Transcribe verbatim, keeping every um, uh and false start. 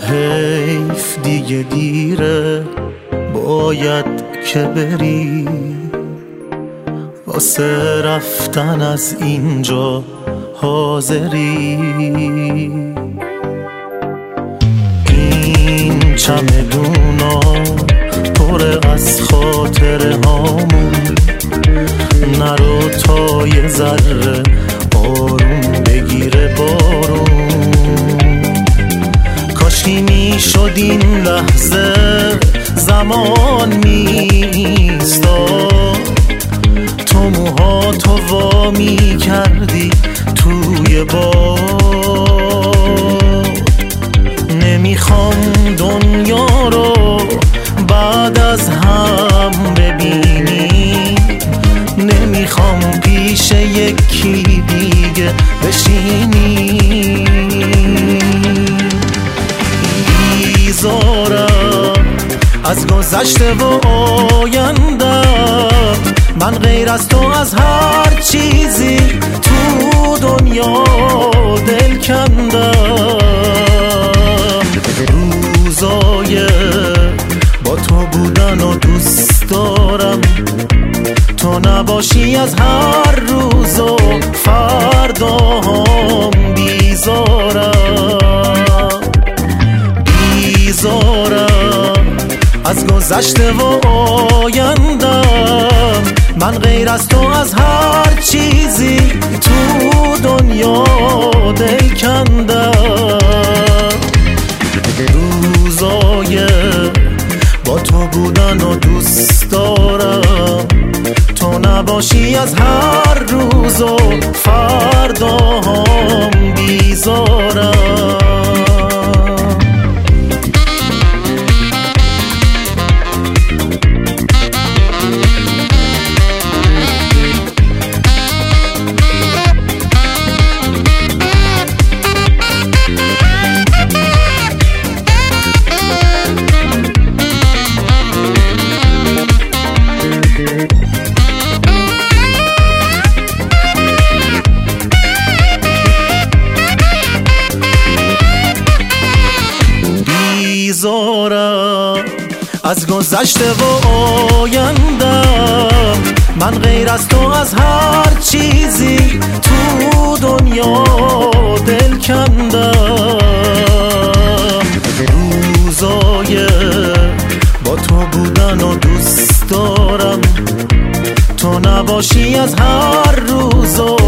حیف دیگه دیره، باید که بری واسه رفتن از اینجا حاضری. این چمدونا پر از خاطره هامون، نرو تا یه ذره آروم بگیره بارون. کاشکی میشد این لحظه زمان میستاد، تو موهاتو وا میکردی توی باد. نمیخوام دنیا رو بعد از هم ببینی، نمیخوام پیش یکی دیگه بشینی. بیزارم از گذشته و آینده، من غیر از تو از هر چیزی تو دنیا دل کندم. روزای با تو بودن و دوست دارم، تو نباشی از هر روز و فرداهام بیزارم. بیزارم از گذشته و آیندم، من غیر از تو از هر چیزی تو دنیا دل کندم. روزای با تو بودن و دوست دارم، تو نباشی از هر روز و فرداهام بیزارم. بیزارم از گذشته و آیندم، من غیر از تو از هر چیزی تو دنیا دل کندم. روزای با تو بودن و دوست دارم، تو نباشی از هر روز و